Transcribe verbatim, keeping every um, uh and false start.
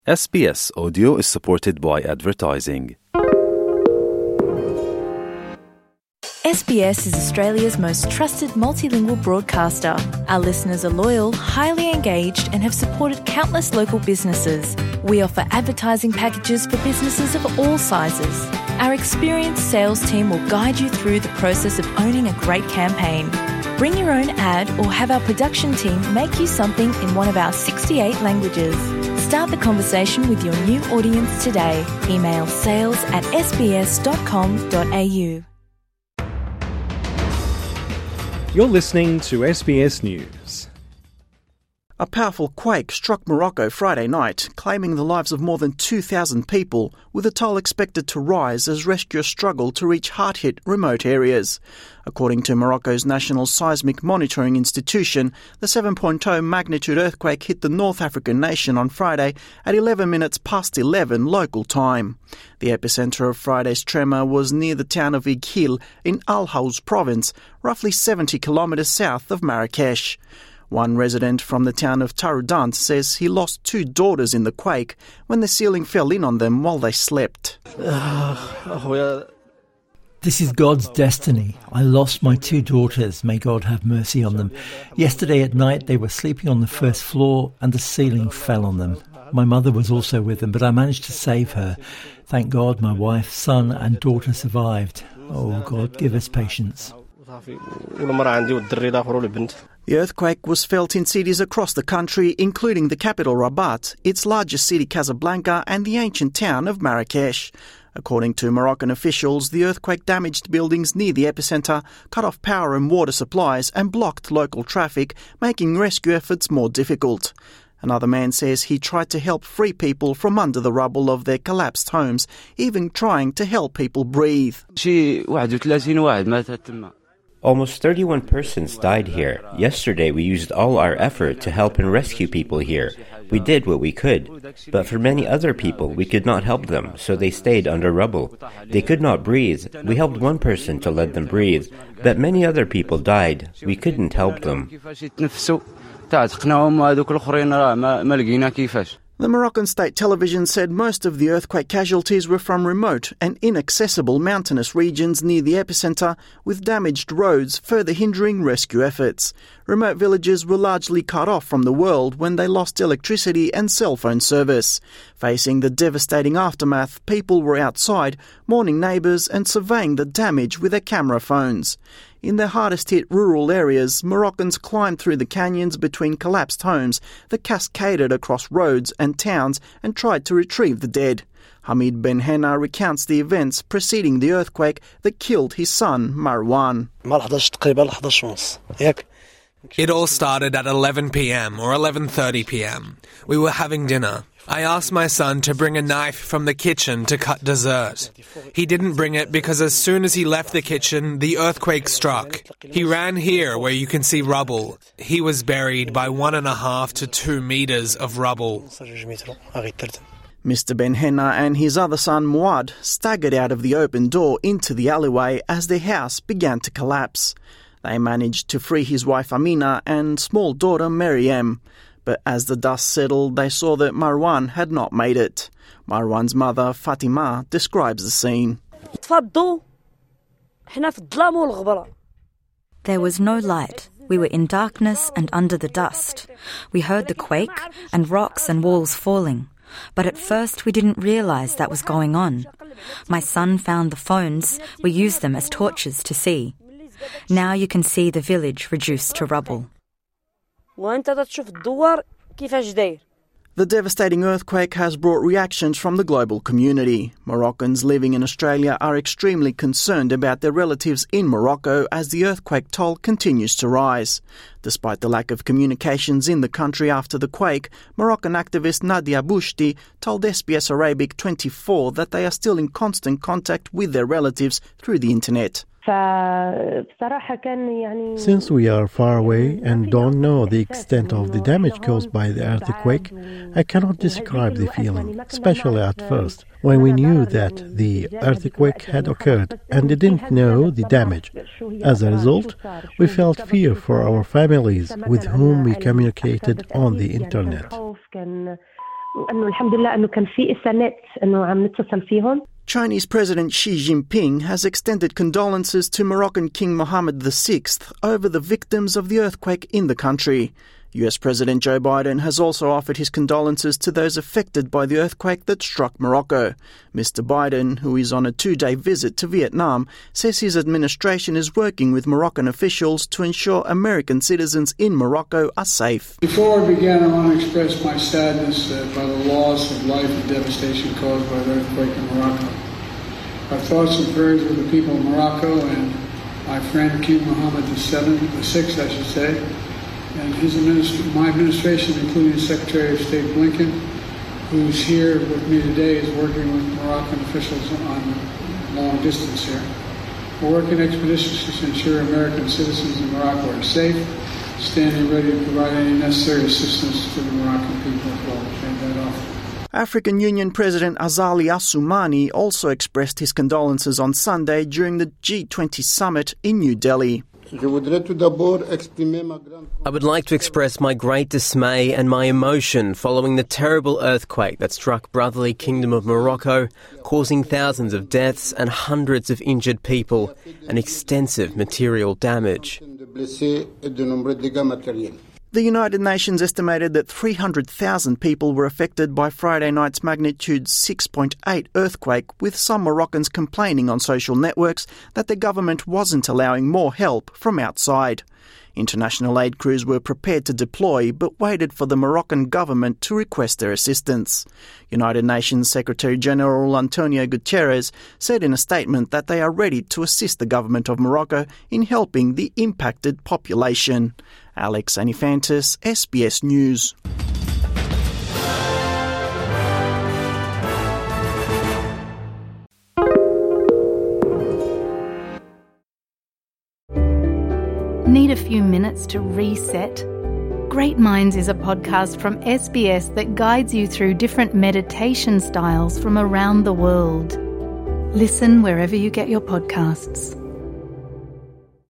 S B S Audio is supported by advertising. S B S is Australia's most trusted multilingual broadcaster. Our listeners are loyal, highly engaged and have supported countless local businesses. We offer advertising packages for businesses of all sizes. Our experienced sales team will guide you through the process of owning a great campaign. Bring your own ad or have our production team make you something in one of our sixty-eight languages. Start the conversation with your new audience today. Email sales at s b s dot com dot a u. You're listening to S B S News. A powerful quake struck Morocco Friday night, claiming the lives of more than two thousand people, with the toll expected to rise as rescuers struggle to reach hard-hit remote areas. According to Morocco's National Seismic Monitoring Institution, the seven point oh magnitude earthquake hit the North African nation on Friday at eleven minutes past eleven local time. The epicentre of Friday's tremor was near the town of Ighil in Al Haouz province, roughly seventy kilometres south of Marrakesh. One resident from the town of Taroudant says he lost two daughters in the quake when the ceiling fell in on them while they slept. This is God's destiny. I lost my two daughters. May God have mercy on them. Yesterday at night they were sleeping on the first floor and the ceiling fell on them. My mother was also with them, but I managed to save her. Thank God my wife, son and daughter survived. Oh God, give us patience. The earthquake was felt in cities across the country, including the capital Rabat, its largest city Casablanca and the ancient town of Marrakesh. According to Moroccan officials, the earthquake damaged buildings near the epicentre, cut off power and water supplies and blocked local traffic, making rescue efforts more difficult. Another man says he tried to help free people from under the rubble of their collapsed homes, even trying to help people breathe. Almost thirty-one persons died here. Yesterday we used all our effort to help and rescue people here. We did what we could. But for many other people, we could not help them, so they stayed under rubble. They could not breathe. We helped one person to let them breathe, but many other people died. We couldn't help them. The Moroccan state television said most of the earthquake casualties were from remote and inaccessible mountainous regions near the epicentre, with damaged roads further hindering rescue efforts. Remote villages were largely cut off from the world when they lost electricity and cell phone service. Facing the devastating aftermath, people were outside, mourning neighbours and surveying the damage with their camera phones. In the hardest-hit rural areas, Moroccans climbed through the canyons between collapsed homes that cascaded across roads and towns and tried to retrieve the dead. Hamid Ben Henna recounts the events preceding the earthquake that killed his son, Marwan. It all started at eleven p.m. or eleven thirty p.m. We were having dinner. I asked my son to bring a knife from the kitchen to cut dessert. He didn't bring it because as soon as he left the kitchen, the earthquake struck. He ran here where you can see rubble. He was buried by one and a half to two metres of rubble. Mister Ben Henna and his other son Muad staggered out of the open door into the alleyway as their house began to collapse. They managed to free his wife Amina and small daughter Maryam. But as the dust settled, they saw that Marwan had not made it. Marwan's mother, Fatima, describes the scene. There was no light. We were in darkness and under the dust. We heard the quake and rocks and walls falling. But at first we didn't realise that was going on. My son found the phones. We used them as torches to see. Now you can see the village reduced to rubble. The devastating earthquake has brought reactions from the global community. Moroccans living in Australia are extremely concerned about their relatives in Morocco as the earthquake toll continues to rise. Despite the lack of communications in the country after the quake, Moroccan activist Nadia Bouchti told S B S Arabic twenty-four that they are still in constant contact with their relatives through the internet. Since we are far away and don't know the extent of the damage caused by the earthquake, I cannot describe the feeling, especially at first, when we knew that the earthquake had occurred and didn't know the damage. As a result, we felt fear for our families with whom we communicated on the internet. Chinese President Xi Jinping has extended condolences to Moroccan King Mohammed the sixth over the victims of the earthquake in the country. U S President Joe Biden has also offered his condolences to those affected by the earthquake that struck Morocco. Mister Biden, who is on a two-day visit to Vietnam, says his administration is working with Moroccan officials to ensure American citizens in Morocco are safe. Before I begin, I want to express my sadness uh, by the loss of life and devastation caused by the earthquake in Morocco. Our thoughts and prayers with the people of Morocco and my friend King Mohammed the seventh, the sixth, I should say, and his administ- my administration, including Secretary of State Blinken, who's here with me today, is working with Moroccan officials on long distance here. We're working expeditiously to ensure American citizens in Morocco are safe, standing ready to provide any necessary assistance to the Moroccan people as well. Thank that offer. African Union President Azali Assoumani also expressed his condolences on Sunday during the G twenty summit in New Delhi. I would like to express my great dismay and my emotion following the terrible earthquake that struck Brotherly Kingdom of Morocco, causing thousands of deaths and hundreds of injured people and extensive material damage. The United Nations estimated that three hundred thousand people were affected by Friday night's magnitude six point eight earthquake, with some Moroccans complaining on social networks that the government wasn't allowing more help from outside. International aid crews were prepared to deploy but waited for the Moroccan government to request their assistance. United Nations Secretary-General Antonio Guterres said in a statement that they are ready to assist the government of Morocco in helping the impacted population. Alex Anifantis, S B S News. Need a few minutes to reset? Great Minds is a podcast from S B S that guides you through different meditation styles from around the world. Listen wherever you get your podcasts.